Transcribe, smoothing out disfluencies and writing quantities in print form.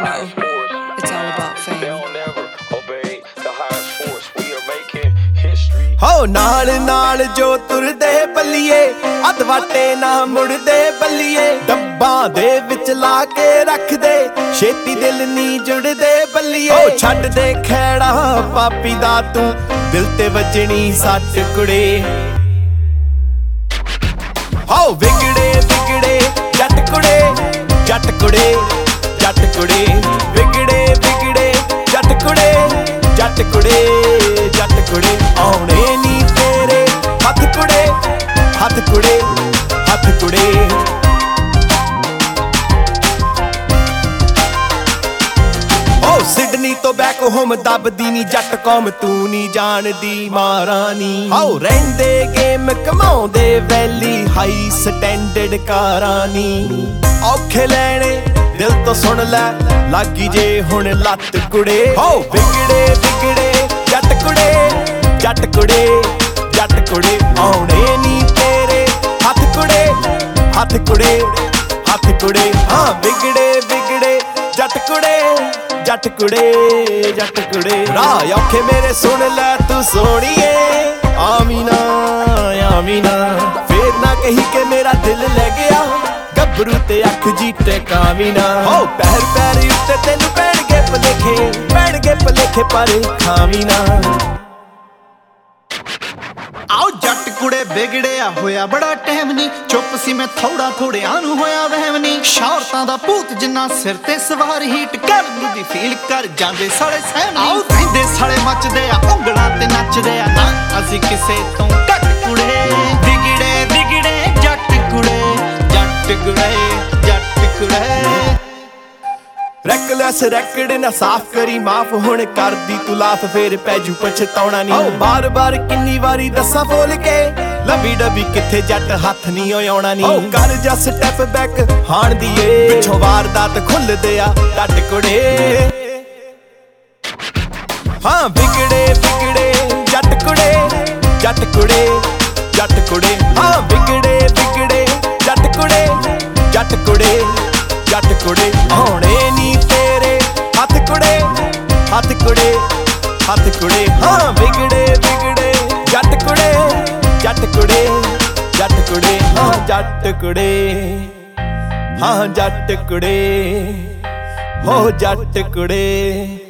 know, it's all about fame. ਹੋ ਨਾਲ ਨਾਲ ਜੋ ਤੁਰਦੇ ਬੱਲੀਏ ਅਦਵਾਟੇ ਨਾ ਮੁੜਦੇ ਬੱਲੀਏ ਡੱਬਾਂ ਦੇ ਵਿੱਚ ਲਾ ਕੇ ਰੱਖਦੇ ਛੇਤੀ ਦਿਲ ਨੀ ਜੁੜਦੇ ਬੱਲੀਏ ਹੋ ਛੱਡ ਦੇ ਖੈੜਾ ਪਾਪੀ ਦਾ ਤੂੰ ਦਿਲ ਤੇ ਵੱਜਣੀ ਸੱਟ ਕੁੜੇ ਹੋ ਵਿਗੜੇ ਵਿਗੜੇ ਜੱਟ ਕੁੜੇ ਜੱਟ ਕੁੜੇ ਜੱਟ ਕੁੜੇ ਵਿਗੜੇ ਵਿਗੜੇ ਜੱਟ ਕੁੜੇ ਜੱਟ ਕੁੜੇ ਜੱਟ ਕੁੜੇ ਆਉਣੇ ਨੀ ਤੇਰੇ ਹੱਥ ਕੁੜੇ ਹੱਥ ਕੁੜੇ ਹੱਥ ਕੁੜੇ ਓ ਸਿਡਨੀ ਤੋਂ ਬੈਕ ਹੋਮ ਦੱਬਦੀ ਨੀ ਜੱਟ ਕੌਮ ਤੂੰ ਨੀ ਜਾਣਦੀ ਮਾਰਾਨੀ ਆਓ ਰਹਿੰਦੇ ਗੇਮ ਕਮਾਉਂਦੇ ਵੈਲੀ ਹਾਈ ਸਟੈਂਡਰਡ ਕਾਰਾਂ ਨੀ ਔਖੇ ਲੈਣੇ ਦਿਲ ਤੋਂ ਸੁਣ ਲੈ ਲੱਗੀ ਜੇ ਹੁਣ ਲੱਤ ਕੁੜੇ ਹੋ ਵਿਗੜੇ ਵਿਗੜੇ ਜੱਟ ਕੁੜੇ ਜੱਟ ਕੁੜੇ ਜੱਟ ਕੁੜੇ ਆਉਣੇ ਨੀ ਤੇਰੇ ਹੱਥ ਕੁੜੇ ਹੱਥ ਕੁੜੇ ਹੱਥ ਕੁੜੇ ਹਾਂ ਵਿਗੜੇ ਵਿਗੜੇ ਜੱਟ ਕੁੜੇ ਜੱਟ ਕੁੜੇ ਜੱਟ ਕੁੜੇ ਰਾਹ ਔਖੇ ਮੇਰੇ ਸੁਣ ਲੈ ਤੂੰ ਸੋਹਣੀਏ ਆਮੀਨਾ ਆਮੀਨਾ ਫੇਰ ਨਾ ਕਹੀ ਕਿ ਮੇਰਾ ਦਿਲ ਲੈ ਗਿਆ ਗੱਭਰੂ ਤੇ ਅੱਖ ਜੀ ਟਿਕਾਵੀ ਨਾ ਹੋ ਪੈਰ ਪੈਰ ਉੱਤੇ ਤੈਨੂੰ ਪੈਣਗੇ ਭਲੇਖੇ ਪਰ ਖਾਵੀ ਨਾ ਆਓ ਜੱਟ ਕੁੜੇ ਵਿਗੜਿਆ ਹੋਇਆ ਬੜਾ ਟਾਈਮ ਨੀ ਚੁੱਪ ਸੀ ਮੈਂ ਥੋੜਾ ਥੋੜਿਆਂ ਨੂੰ ਹੋਇਆ ਵਹਿਮ ਨੀ ਸ਼ੌਰਤਾਂ ਦਾ ਭੂਤ ਜਿੰਨਾ ਸਿਰ ਤੇ ਸਵਾਰ ਹੀਟ ਕਰ ਦੀ ਫੀਲ ਕਰ ਜਾਂਦੇ ਸਾਲੇ ਸਹਿਮ ਆਓ ਰਹਿੰਦੇ ਸਾਲੇ ਮੱਚਦੇ ਆ ਉਂਗਲਾਂ ਤੇ ਨੱਚਦੇ ਆ ਨਾ ਅਸੀਂ ਕਿਸੇ ਤੋਂ ਘੱਟ ਕੁੜੇ ਵਿਗੜੇ ਵਿਗੜੇ ਜੱਟ ਕੁੜੇ ਜੱਟ ਕੁੜੇ ਜੱਟ ਕੁੜੇ ਰੈਕਲੈਸ ਰੈਕਡ ਨਾ ਸਾਫ਼ ਕਰੀ ਮਾਫ ਹੁਣ ਕਰਦੀ ਤੂੰ ਲਾਫ ਫੇਰ ਪੈਜੂ ਪਛਤਾਉਣਾ ਨਹੀਂ ਬਾਰ ਬਾਰ ਕਿੰਨੀ ਵਾਰੀ ਦੱਸਾਂ ਬੋਲ ਕੇ ਲੰਬੀ ਡੱਬੀ ਕਿੱਥੇ ਜੱਟ ਹੱਥ ਨਹੀਂ ਆਉਣਾ ਨਹੀਂ ਕਰ ਜਾ ਸਟੈਪ ਬੈਕ ਹਾਣ ਦੀ ਏ ਪਿੱਛੋਂ ਵਾਰਦਾਤ ਖੁੱਲਦੇ ਆ ਡੱਟ ਕੁੜੇ ਹਾਂ ਵਿਗੜੇ ਵਿਗੜੇ ਜੱਟ ਕੁੜੇ ਜੱਟ ਕੁੜੇ ਜੱਟ ਕੁੜੇ ਹਾਂ ਵਿਗੜੇ ਵਿਗੜੇ ਜੱਟ ਕੁੜੇ ਜੱਟ ਕੁੜੇ ਜੱਟ ਕੁੜੇ ਆਉਣੇ ਨੀ ਤੇਰੇ ਹੱਥ ਕੁੜੇ ਹੱਥ ਕੁੜੇ ਹੱਥ ਕੁੜੇ ਹਾਂ ਵਿਗੜੇ ਵਿਗੜੇ ਜੱਟ ਕੁੜੇ ਜੱਟ ਕੁੜੇ ਜੱਟ ਕੁੜੇ ਹਾਂ ਜੱਟ ਕੁੜੇ ਹਾਂ ਜੱਟ ਕੁੜੇ ਹੋ ਜੱਟ ਕੁੜੇ